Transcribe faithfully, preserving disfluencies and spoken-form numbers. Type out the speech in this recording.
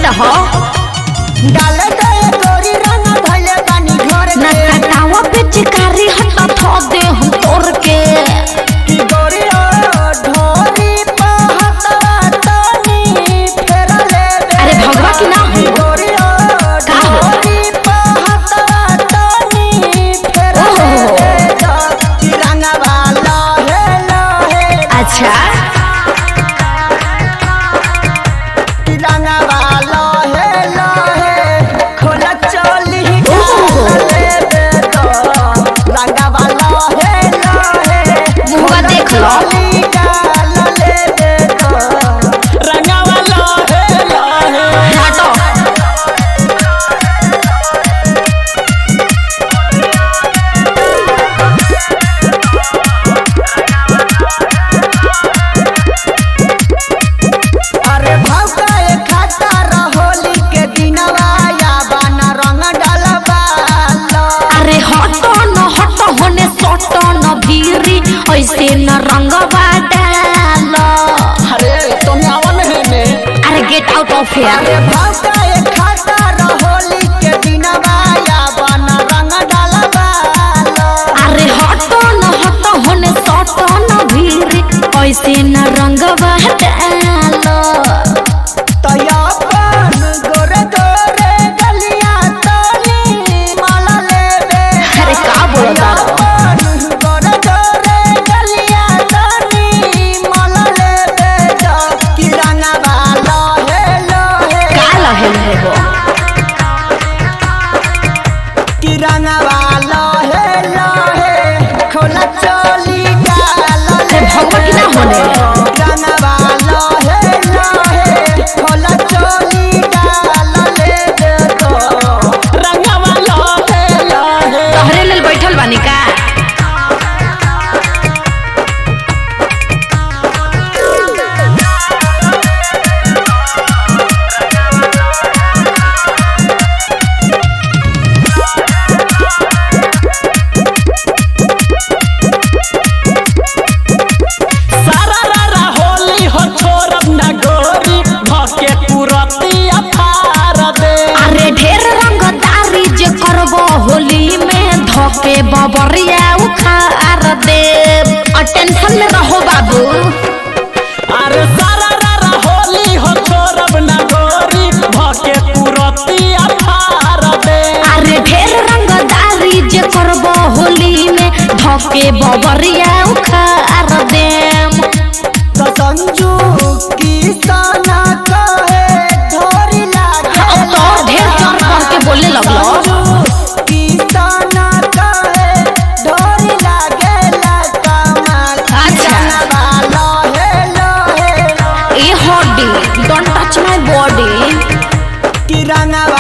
रहो डाल दे गोरी रंग धइले बानी घर ना कटावा पिचकारी हटा थो दे हम तोर के की गोरी ढोरी पहतवा तनी फेर ले अरे भगवा की ना हो गोरी ढोरी पहतवा तनी फेर ले की रंगवा लहे लहे अच्छा की रंगवा लहे लहे खोला चली डाले बे तो रंगवा लहे लहे मुंह देख लो डाले बे तो रंगवा लहे लहे हटो अरे भौका खाता रहोली के दिनवा या बाना रंग डालबा लो अरे हटो न हटो होने सोटो न भीरी ऐसे न रंगवा डालो अरे तुम आवन है ने अरे गेट आउट ऑफ हियर अरे भौका खाता रहोली के दिनवा या बाना रंग डालबा लो अरे हटो न हटो होने सोटो न भीरी ऐसे न रंगवा डालो तयापन गोरे गोरे गलिया तनी माला लेबे अरे का बोलता रहो गोरे गोरे गलिया तनी माला लेबे की रंगवा लहे लहे का लहे लहे हो की रंगवा लहे लहे खोला चली डाल अरे भगवा की ना होने रंगवा लहे लहे खोला चली डाल लेबे तो रंगवा लहे लहे तोहरे लेल बैठल बानी का सारा रारा होली हो छोरब ना गोरी भके पुरतिया फार दे अरे ढेर रंगदारी जे करबो होली में धोके बबरिया उखाड़ दे और टेंशन में रहो बाबू अरे सारा रारा होली हो छोरब ना गोरी भके पुरतिया फार दे अरे ढेर रंगदारी जे करबो होली में धोके बबरिया उखाड़ दे तो संजू की सना कहे धोरी लागे अब तो ढेर चढ़ बढ़ के बोले लगलो संजू की सना कहे धोरी लागे कमाल अच्छा। रंगवा लहे लहे ए हॉडी डोंट टच माय बॉडी की रंगवा